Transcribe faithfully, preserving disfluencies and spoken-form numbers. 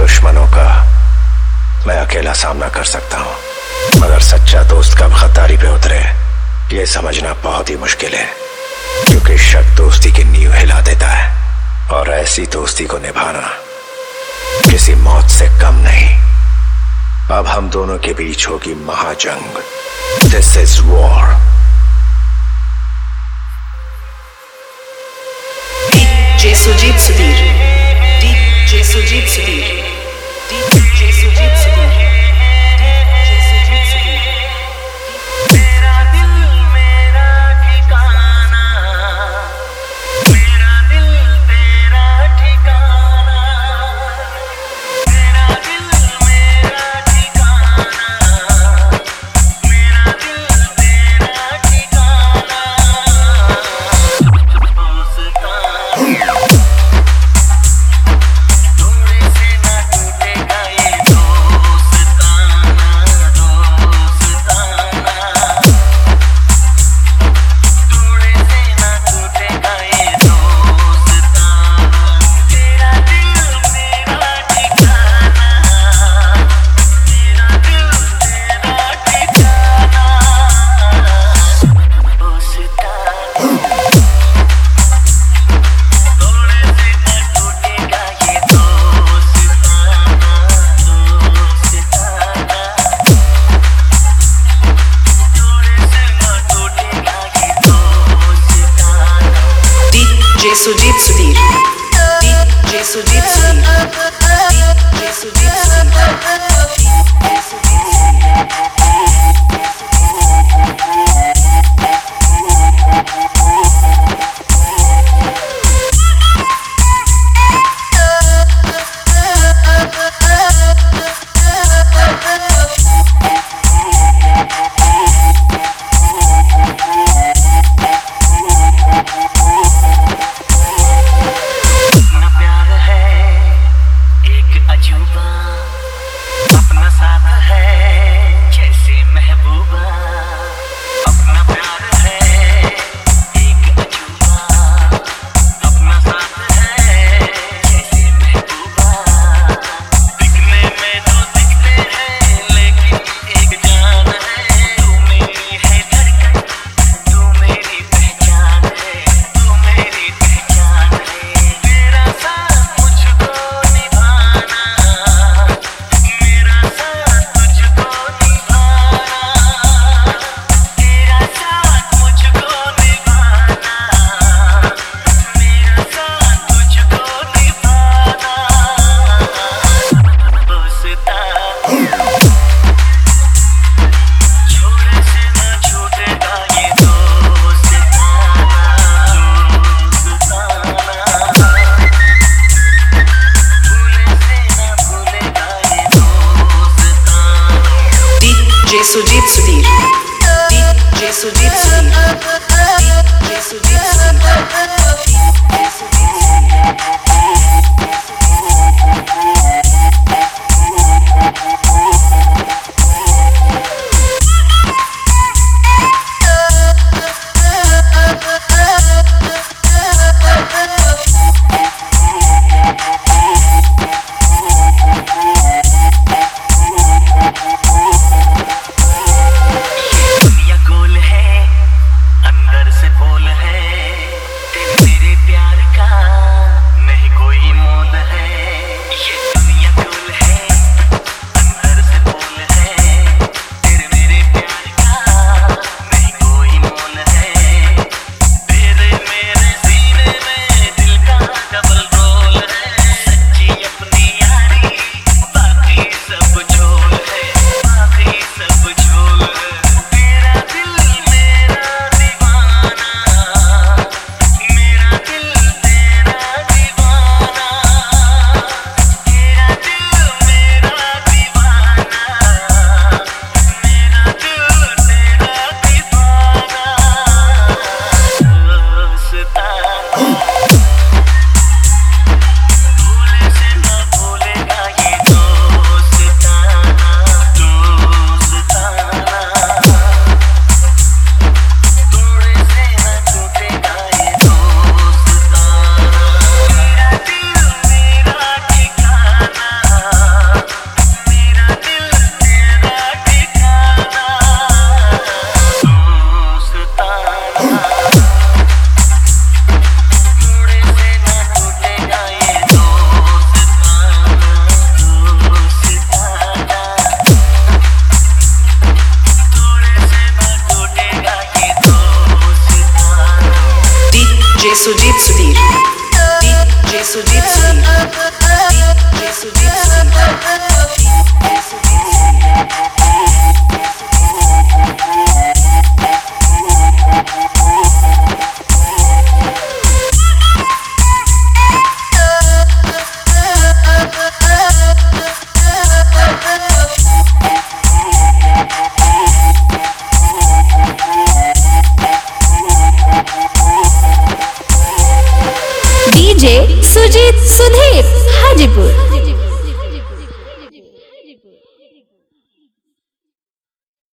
दुश्मनों का मैं अकेला सामना कर सकता हूँ, मगर सच्चा दोस्त कब गद्दारी पे उतरे ये समझना बहुत ही मुश्किल है, क्योंकि शक दोस्ती की नींव हिला देता है और ऐसी दोस्ती को निभाना किसी मौत से कम नहीं। अब हम दोनों के बीच होगी महाजंग। This is war. DJ Sujit Sudhir, DJ Sujit Sudhir, DJ Sujit Sudhir, DJ Sujit Sudhir. मेरा दिल मेरा ठिकाना, मेरा दिल तेरा ठिकाना, मेरा दिल मेरा ठिकाना, मेरा दिल तेरा ठिकाना। सुजीत सुधीर, डीजे सुजीत सुधीर, डीजे सुजीत अपना साथ है। Sujit Sudhir DJ Sujit Sudhir DJ Sujit DJ Sujit Sudhir Hajipur.